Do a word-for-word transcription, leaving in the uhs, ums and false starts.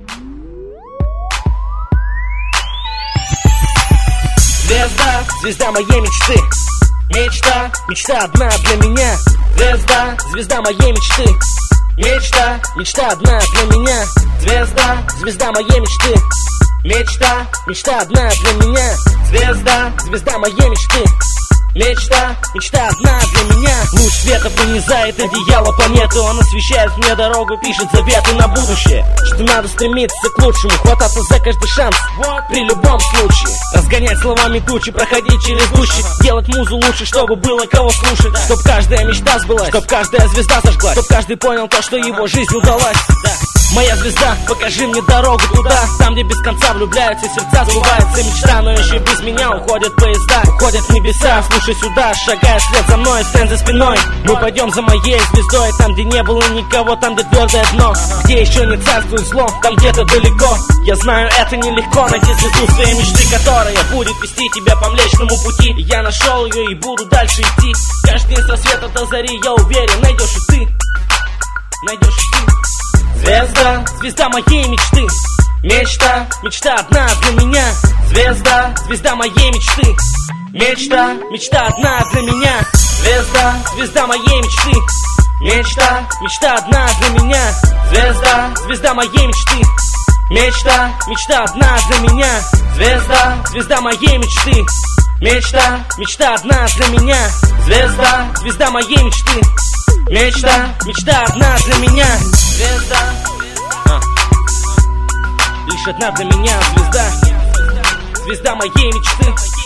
Звезда, звезда моей мечты. Мечта, мечта одна для меня. Звезда, звезда моей мечты. Мечта, мечта одна для меня. Звезда, звезда моей мечты. Мечта, мечта одна для меня. Звезда, звезда моей мечты. Мечта, мечта одна для меня. Луч света пронизает одеяло планеты. Он освещает мне дорогу, пишет заветы на будущее. Что надо стремиться к лучшему, хвататься за каждый шанс при любом случае. Разгонять словами тучи, проходить через гущи. Делать музу лучше, чтобы было кого слушать. Чтоб каждая мечта сбылась, чтоб каждая звезда зажглась. Чтоб каждый понял то, что его жизнь удалась. Моя звезда, покажи мне дорогу туда. Там, где без конца влюбляются сердца, сбывается мечта. Но еще без меня уходят поезда, уходят в небеса. Слушай сюда, шагай вслед за мной, стань за спиной. Мы пойдем за моей звездой. Там, где не было никого, там, где твердое дно. Где еще не царствует зло, там где-то далеко. Я знаю, это нелегко, найти звезду своей мечты, которая будет вести тебя по Млечному пути. Я нашел ее и буду дальше идти. Каждый день с рассвета до зари, я уверен, найдешь и ты. Найдешь и ты. Звезда, звезда моей мечты. Мечта, мечта одна для меня. Звезда, звезда моей мечты. Мечта, мечта одна для меня. Звезда, звезда моей мечты. Мечта, мечта одна для меня. Звезда, звезда моей мечты. Мечта, мечта одна для меня. Звезда, звезда моей мечты. Мечта, мечта одна для меня. Звезда, звезда моей мечты. Мечта, мечта одна для меня. Звезда, а. Лишь одна для меня звезда. Звезда моей мечты.